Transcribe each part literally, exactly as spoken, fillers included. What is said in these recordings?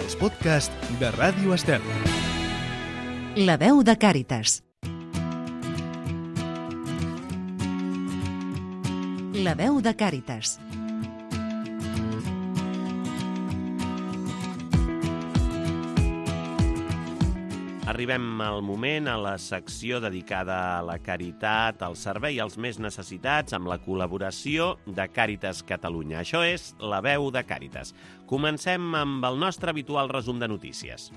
els podcasts de Ràdio Estel. La veu de Càritas. La veu de Càritas. Arribem al moment, a la secció dedicada a la caritat, al servei als més necessitats, amb la col·laboració de Càritas Catalunya. Això és La veu de Càritas. Comencem amb el nostre habitual resum de notícies.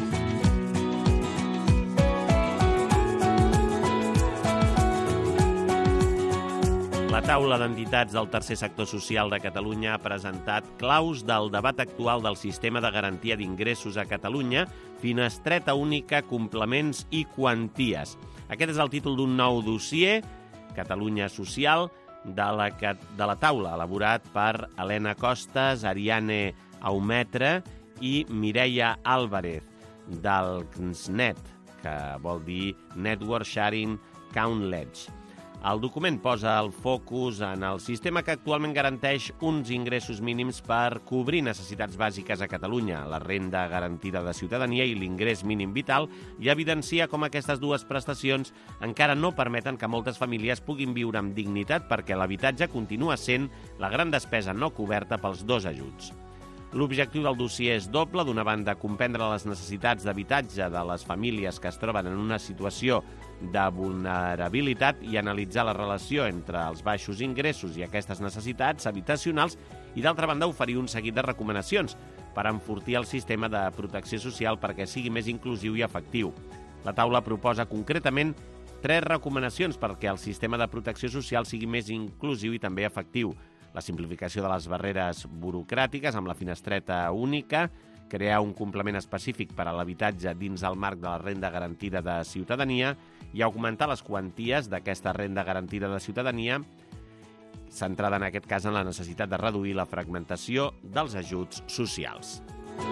La taula d'entitats del tercer sector social de Catalunya ha presentat claus del debat actual del sistema de garantia d'ingressos a Catalunya, finestreta única, complements i quanties. Aquest és el títol d'un nou dossier, Catalunya Social, de la, de la taula, elaborat per Helena Costas, Ariane Aumetre i Mireia Álvarez, del C N S N E T, que vol dir Network Sharing Count-Ledge. El document posa el focus en el sistema que actualment garanteix uns ingressos mínims per cobrir necessitats bàsiques a Catalunya, la renda garantida de ciutadania i l'ingrés mínim vital, i evidencia com aquestes dues prestacions encara no permeten que moltes famílies puguin viure amb dignitat perquè l'habitatge continua sent la gran despesa no coberta pels dos ajuts. L'objectiu del dossier és doble. D'una banda, comprendre les necessitats d'habitatge de les famílies que es troben en una situació de vulnerabilitat i analitzar la relació entre els baixos ingressos i aquestes necessitats habitacionals i, d'altra banda, oferir un seguit de recomanacions per enfortir el sistema de protecció social perquè sigui més inclusiu i efectiu. La taula proposa concretament tres recomanacions perquè el sistema de protecció social sigui més inclusiu i també efectiu. La simplificació de les barreres burocràtiques amb la finestreta única, crear un complement específic per a l'habitatge dins el marc de la renda garantida de ciutadania i augmentar les quanties d'aquesta renda garantida de ciutadania, centrada en aquest cas en la necessitat de reduir la fragmentació dels ajuts socials.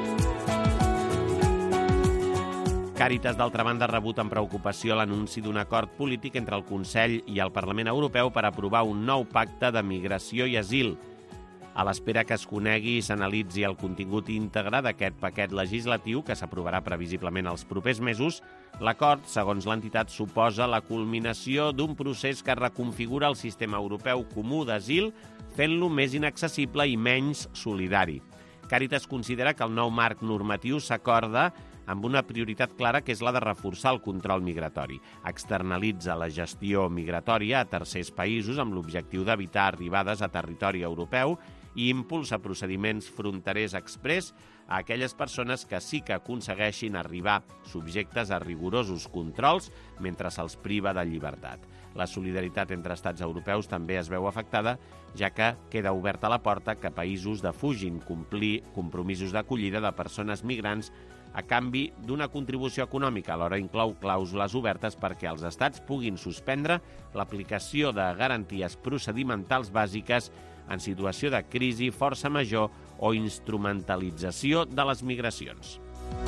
Càritas, d'altra banda, ha rebut amb preocupació l'anunci d'un acord polític entre el Consell i el Parlament Europeu per aprovar un nou pacte de migració i asil. A l'espera que es conegui i s'analitzi el contingut íntegre d'aquest paquet legislatiu, que s'aprovarà previsiblement els propers mesos, l'acord, segons l'entitat, suposa la culminació d'un procés que reconfigura el sistema europeu comú d'asil, fent-lo més inaccessible i menys solidari. Càritas considera que el nou marc normatiu s'acorda amb una prioritat clara, que és la de reforçar el control migratori. Externalitza la gestió migratòria a tercers països amb l'objectiu d'evitar arribades a territori europeu i impulsa procediments fronterers exprés a aquelles persones que sí que aconsegueixin arribar subjectes a rigorosos controls mentre se'ls priva de llibertat. La solidaritat entre estats europeus també es veu afectada, ja que queda oberta la porta que països defugin complir compromisos d'acollida de persones migrants a canvi d'una contribució econòmica. Alhora inclou clàusules obertes perquè els estats puguin suspendre l'aplicació de garanties procedimentals bàsiques en situació de crisi, força major o instrumentalització de les migracions.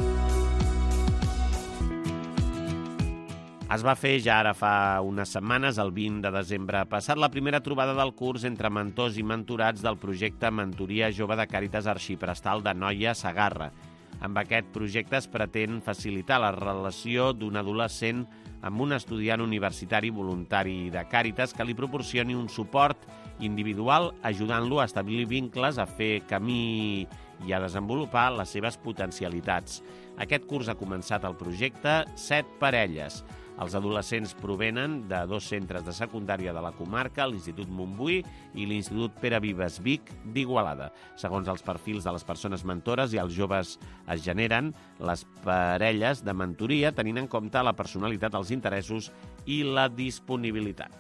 Es va fer ja ara fa unes setmanes, el vint de desembre passat, la primera trobada del curs entre mentors i mentorats del projecte Mentoria Jove de Càritas Arxiprestal d'Anoia-Segarra. Amb aquest projecte es pretén facilitar la relació d'un adolescent amb un estudiant universitari voluntari de Càritas que li proporcioni un suport individual, ajudant-lo a establir vincles, a fer camí i a desenvolupar les seves potencialitats. Aquest curs ha començat el projecte Set Parelles. Els adolescents provenen de dos centres de secundària de la comarca, l'Institut Montbui i l'Institut Pere Vives Vic d'Igualada. Segons els perfils de les persones mentores i els joves es generen les parelles de mentoria tenint en compte la personalitat, els interessos i la disponibilitat.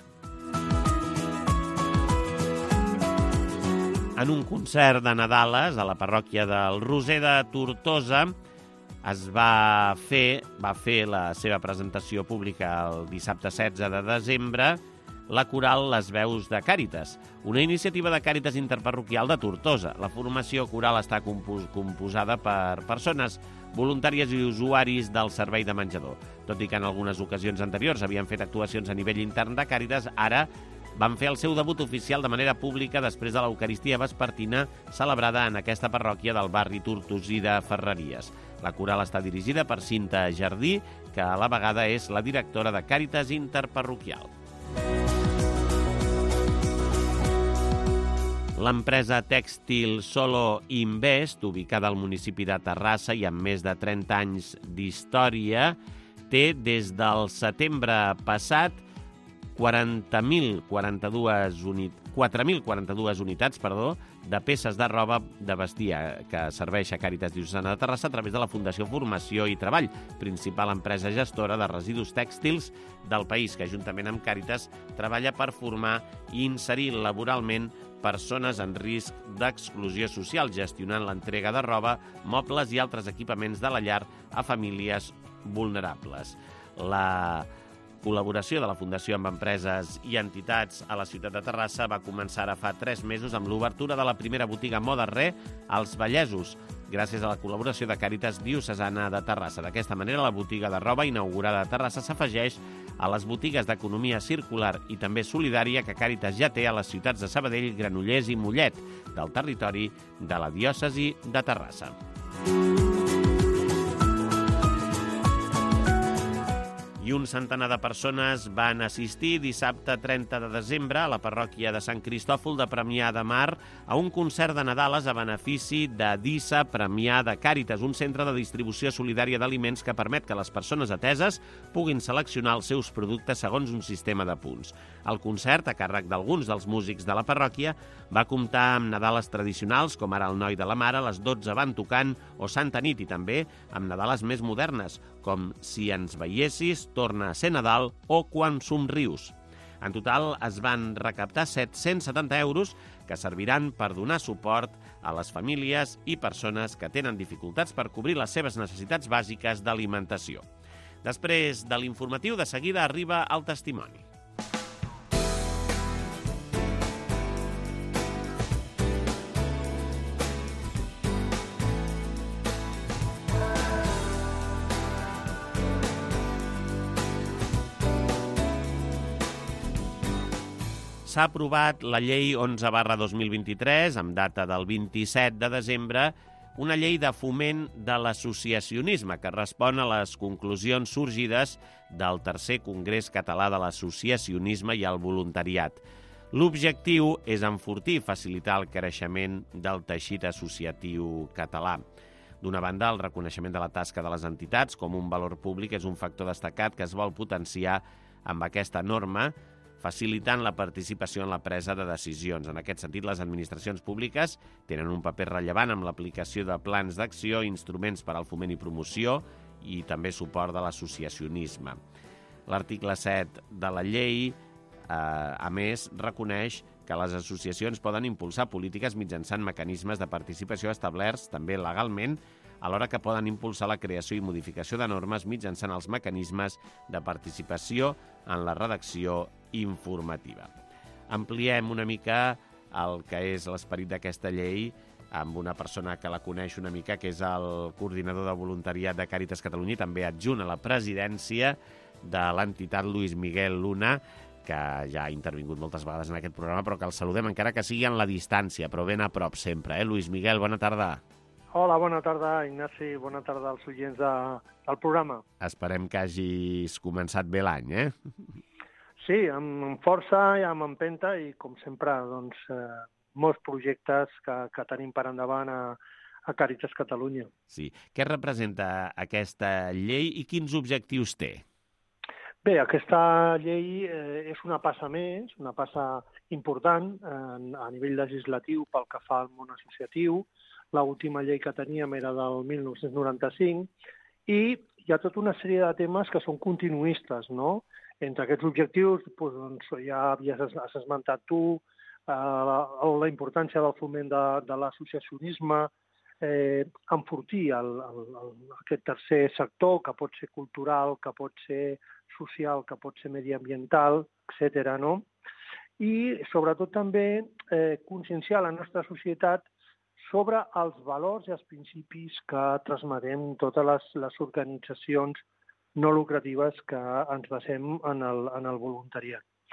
En un concert de Nadales a la parròquia del Roser de Tortosa, es va fer, va fer la seva presentació pública el dissabte setze de desembre, la coral Les Veus de Càritas, una iniciativa de Càritas Interparroquial de Tortosa. La formació coral està compos composada per persones voluntàries i usuaris del servei de menjador. Tot i que en algunes ocasions anteriors havien fet actuacions a nivell intern de Càritas, ara van fer el seu debut oficial de manera pública després de l'Eucaristia vespertina celebrada en aquesta parròquia del barri Tortosí de Ferreries. La coral està dirigida per Cinta Jardí, que a la vegada és la directora de Càritas Interparroquial. L'empresa tèxtil Solo Invest, ubicada al municipi de Terrassa i amb més de trenta anys d'història, té des del setembre passat quaranta mil quaranta-dues unit... quatre mil quaranta-dues unitats perdó, de peces de roba de vestir que serveix a Càritas Diocesana de Terrassa a través de la Fundació Formació i Treball, principal empresa gestora de residus tèxtils del país, que juntament amb Càritas treballa per formar i inserir laboralment persones en risc d'exclusió social, gestionant l'entrega de roba, mobles i altres equipaments de la llar a famílies vulnerables. La col·laboració de la Fundació amb empreses i entitats a la ciutat de Terrassa va començar ara fa tres mesos amb l'obertura de la primera botiga Moda Re als Vallesos, gràcies a la col·laboració de Càritas Diocesana de Terrassa. D'aquesta manera, la botiga de roba inaugurada a Terrassa s'afegeix a les botigues d'economia circular i també solidària que Càritas ja té a les ciutats de Sabadell, Granollers i Mollet, del territori de la diòcesi de Terrassa. I un centenar de persones van assistir dissabte trenta de desembre a la parròquia de Sant Cristòfol de Premià de Mar a un concert de Nadales a benefici de Dissa Premià de Càritas, un centre de distribució solidària d'aliments que permet que les persones ateses puguin seleccionar els seus productes segons un sistema de punts. El concert, a càrrec d'alguns dels músics de la parròquia, va comptar amb Nadales tradicionals, com ara el Noi de la Mare, les dotze van tocant o Santa Nit, i també amb Nadales més modernes, com Si ens veiessis, Torna a ser Nadal o Quan somrius. En total es van recaptar set-cents setanta euros que serviran per donar suport a les famílies i persones que tenen dificultats per cobrir les seves necessitats bàsiques d'alimentació. Després de l'informatiu, de seguida arriba el testimoni. S'ha aprovat la llei onze barra dos mil vint-i-tres, amb data del vint-i-set de desembre, una llei de foment de l'associacionisme que respon a les conclusions sorgides del tercer Congrés Català de l'Associacionisme i el Voluntariat. L'objectiu és enfortir i facilitar el creixement del teixit associatiu català. D'una banda, el reconeixement de la tasca de les entitats com un valor públic és un factor destacat que es vol potenciar amb aquesta norma, facilitant la participació en la presa de decisions. En aquest sentit, les administracions públiques tenen un paper rellevant amb l'aplicació de plans d'acció, instruments per al foment i promoció i també suport de l'associacionisme. L'article set de la llei, eh, a més, reconeix que les associacions poden impulsar polítiques mitjançant mecanismes de participació establerts també legalment, alhora que poden impulsar la creació i modificació de normes mitjançant els mecanismes de participació en la redacció informativa. Ampliem una mica el que és l'esperit d'aquesta llei amb una persona que la coneix una mica, que és el coordinador de voluntariat de Càritas Catalunya i també adjunt a la presidència de l'entitat Lluís Miguel Luna, que ja ha intervingut moltes vegades en aquest programa, però que el saludem encara que sigui en la distància, però ben a prop sempre. Eh? Lluís Miguel, bona tarda. Hola, bona tarda, Ignasi. Bona tarda als oients de, del programa. Esperem que hagis començat bé l'any, eh? Sí, amb, amb força i amb empenta i, com sempre, doncs, eh, molts projectes que, que tenim per endavant a, a Càritas Catalunya. Sí. Què representa aquesta llei i quins objectius té? Bé, aquesta llei eh, és una passa més, una passa important eh, a nivell legislatiu pel que fa al món associatiu. L'última llei que teníem era del mil nou-cents noranta-cinc i hi ha tota una sèrie de temes que són continuistes, no? Entre aquests objectius, doncs, ja havies has esmentat tu, eh, la, la importància del foment de, de l'associacionisme, eh, enfortir el, el, el, aquest tercer sector, que pot ser cultural, que pot ser social, que pot ser mediambiental, etcètera, no? I, sobretot, també eh, conscienciar la nostra societat sobre els valors i els principis que transmetem totes les, les organitzacions no lucratives que ens basem en el, en el voluntariat.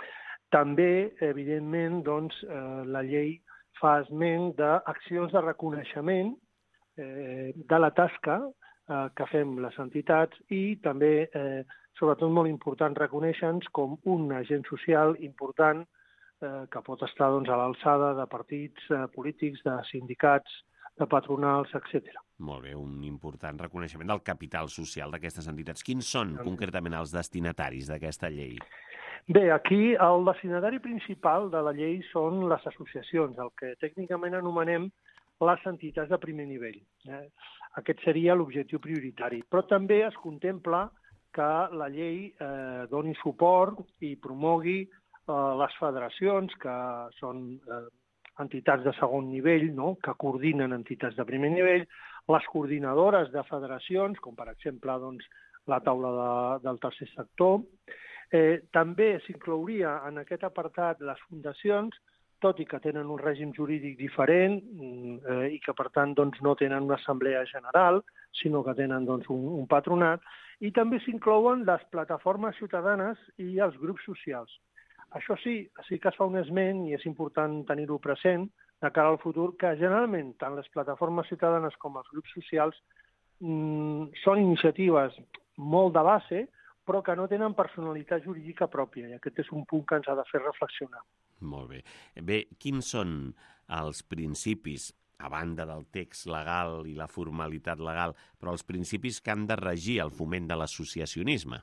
També, evidentment, doncs, eh, la llei fa esment d'accions de reconeixement eh, de la tasca eh, que fem les entitats i també, eh, sobretot molt important, reconèixer-nos com un agent social important eh, que pot estar doncs, a l'alçada de partits eh, polítics, de sindicats, de patronals, etcètera. Molt bé, un important reconeixement del capital social d'aquestes entitats. Quins són, concretament, els destinataris d'aquesta llei? Bé, aquí el destinatari principal de la llei són les associacions, el que tècnicament anomenem les entitats de primer nivell. Eh? Aquest seria l'objectiu prioritari. Però també es contempla que la llei eh, doni suport i promogui eh, les federacions, que són eh, entitats de segon nivell, no? Que coordinen entitats de primer nivell, les coordinadores de federacions, com per exemple doncs, la taula de, del tercer sector. Eh, també s'inclouria en aquest apartat les fundacions, tot i que tenen un règim jurídic diferent eh, i que, per tant, doncs, no tenen una assemblea general, sinó que tenen doncs, un, un patronat, i també s'inclouen les plataformes ciutadanes i els grups socials. Això sí, sí que es fa un esment, i és important tenir-ho present, de cara al futur, que generalment tant les plataformes ciutadanes com els grups socials mmm, són iniciatives molt de base, però que no tenen personalitat jurídica pròpia, i aquest és un punt que ens ha de fer reflexionar. Molt bé. Bé, quins són els principis, a banda del text legal i la formalitat legal, però els principis que han de regir el foment de l'associacionisme?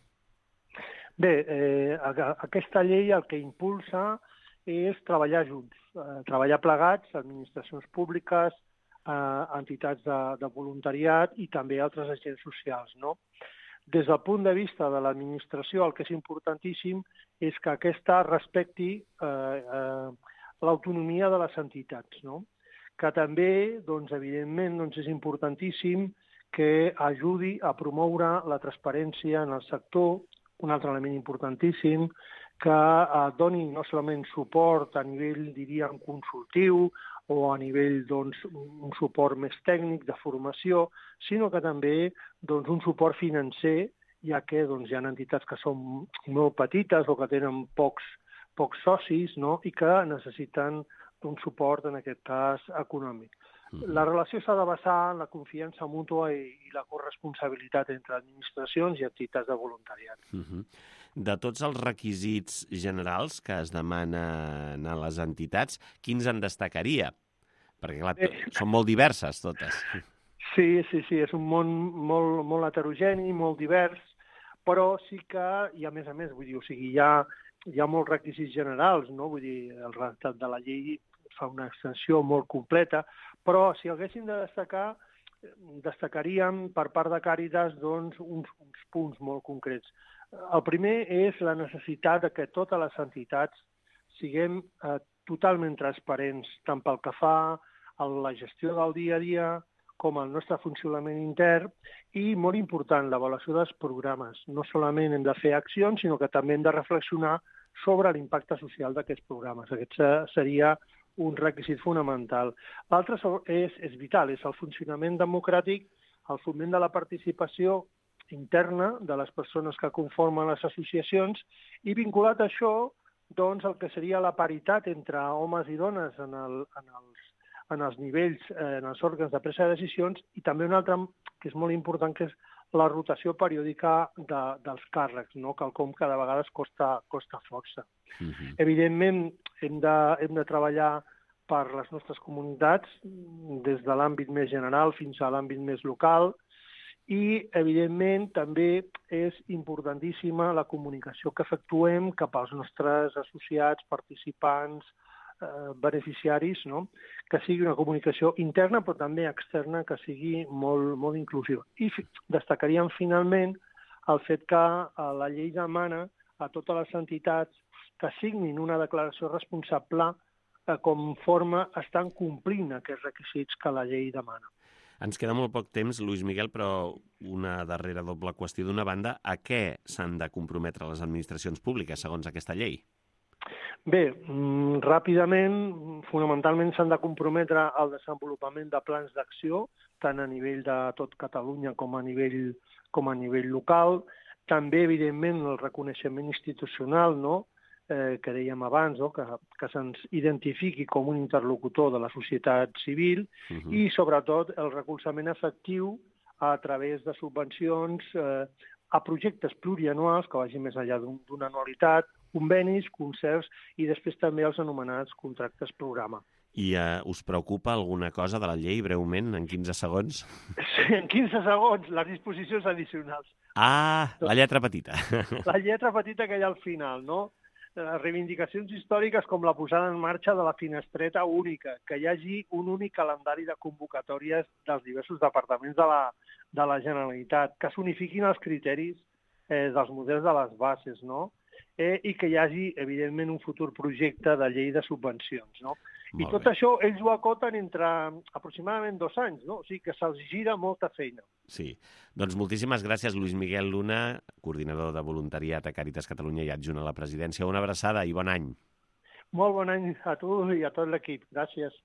Bé, eh, aquesta llei el que impulsa és treballar junts, eh, treballar plegats, administracions públiques, eh, entitats de, de voluntariat i també altres agents socials, no? Des del punt de vista de l'administració, el que és importantíssim és que aquesta respecti eh, eh, l'autonomia de les entitats, no? Que també, doncs, evidentment, doncs, és importantíssim que ajudi a promoure la transparència en el sector, un altre element importantíssim, que eh, doni no solament suport a nivell, diríem, consultiu o a nivell, doncs, un suport més tècnic de formació, sinó que també doncs, un suport financer, ja que doncs, hi ha entitats que són molt petites o que tenen pocs, pocs socis, no? I que necessiten un suport, en aquest cas, econòmic. Mm-hmm. La relació s'ha de basar en la confiança mútua i, i la corresponsabilitat entre administracions i entitats de voluntariat. Mm-hmm. De tots els requisits generals que es demanen a les entitats, quins en destacaria? Perquè, clar, són molt diverses, totes. Sí, sí, sí, és un món molt, molt heterogeni, molt divers, però sí que, i a més a més, vull dir, o sigui, hi ha, hi ha molts requisits generals, no? Vull dir, el redactat de la llei fa una extensió molt completa, però si haguéssim de destacar, destacaríem per part de Càritas doncs, uns, uns punts molt concrets. El primer és la necessitat de que totes les entitats siguem eh, totalment transparents, tant pel que fa a la gestió del dia a dia com al nostre funcionament intern i, molt important, l'avaluació dels programes. No solament hem de fer accions, sinó que també hem de reflexionar sobre l'impacte social d'aquests programes. Aquest seria un requisit fonamental. L'altre és, és vital, és el funcionament democràtic, el foment de la participació interna de les persones que conformen les associacions i, vinculat a això, doncs, el que seria la paritat entre homes i dones en, el, en, els, en els nivells, eh, en els òrgans de presa de decisions, i també un altre que és molt important, que és la rotació periòdica de, dels càrrecs, no? Quelcom que de vegades costa, costa força. Uh-huh. Evidentment, hem de, hem de treballar per les nostres comunitats, des de l'àmbit més general fins a l'àmbit més local, i, evidentment, també és importantíssima la comunicació que efectuem cap als nostres associats, participants, eh, beneficiaris, no? Que sigui una comunicació interna, però també externa, que sigui molt, molt inclusiva. I destacaríem, finalment, el fet que la llei demana a totes les entitats que signin una declaració responsable eh, conforme estan complint aquests requisits que la llei demana. Ens queda molt poc temps, Lluís Miguel, però una darrera doble qüestió. D'una banda, a què s'han de comprometre les administracions públiques, segons aquesta llei? Bé, ràpidament, fonamentalment s'han de comprometre al desenvolupament de plans d'acció, tant a nivell de tot Catalunya com a nivell, com a nivell local. També, evidentment, el reconeixement institucional, no? eh, que dèiem abans, no? que, que se'ns identifiqui com un interlocutor de la societat civil uh-huh. i, sobretot, el recolzament efectiu a través de subvencions eh, a projectes plurianuals que vagin més enllà d'un, d'una anualitat, convenis, concerts i després també els anomenats contractes programa. I eh, us preocupa alguna cosa de la llei, breument, en quinze segons? Sí, en quinze segons, les disposicions addicionals. Ah, la lletra petita. La lletra petita que hi ha al final, no? Les reivindicacions històriques com la posada en marxa de la finestreta única, que hi hagi un únic calendari de convocatòries dels diversos departaments de la, de la Generalitat, que s'unifiquin els criteris eh, dels models de les bases, no? Eh, i que hi hagi, evidentment, un futur projecte de llei de subvencions, no? I tot això ells ho acoten entre aproximadament dos anys, no? O sigui que se'ls gira molta feina. Sí. Doncs moltíssimes gràcies, Lluís Miguel Luna, coordinador de voluntariat a Càritas Catalunya i adjunt a la presidència. Una abraçada i bon any. Molt bon any a tu i a tot l'equip. Gràcies.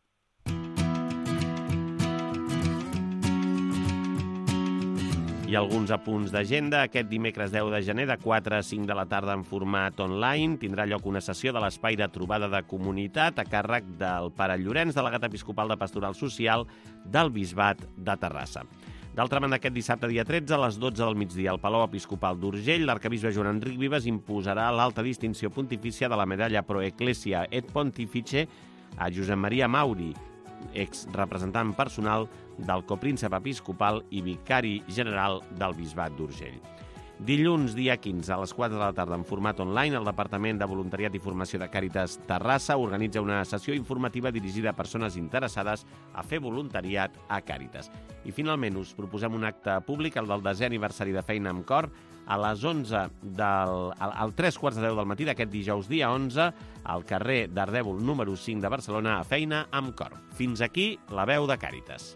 I alguns apunts d'agenda. Aquest dimecres deu de gener, de quatre a cinc de la tarda en format online, tindrà lloc una sessió de l'Espai de Trobada de Comunitat a càrrec del pare Llorenç, delegat episcopal de Pastoral Social del Bisbat de Terrassa. D'altra banda, aquest dissabte, dia tretze, a les dotze del migdia, al Palau Episcopal d'Urgell, l'arcabisbe Joan Enric Vives imposarà l'alta distinció pontifícia de la medalla Pro Ecclesia et Pontifice a Josep Maria Mauri, ex-representant personal del copríncep episcopal i vicari general del Bisbat d'Urgell. Dilluns, dia quinze, a les quatre de la tarda, en format online, el Departament de Voluntariat i Formació de Càritas Terrassa organitza una sessió informativa dirigida a persones interessades a fer voluntariat a Càritas. I finalment us proposem un acte públic, el del desè aniversari de Feina amb Cor, a les onze del, al, al tres quarts de deu del matí d'aquest dijous dia onze, al carrer d'Ardèvol número cinc de Barcelona, a Feina amb Cor. Fins aquí la veu de Càritas.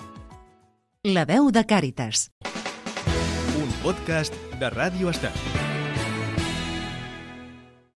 La veu de Càritas. Un podcast de Ràdio Estel.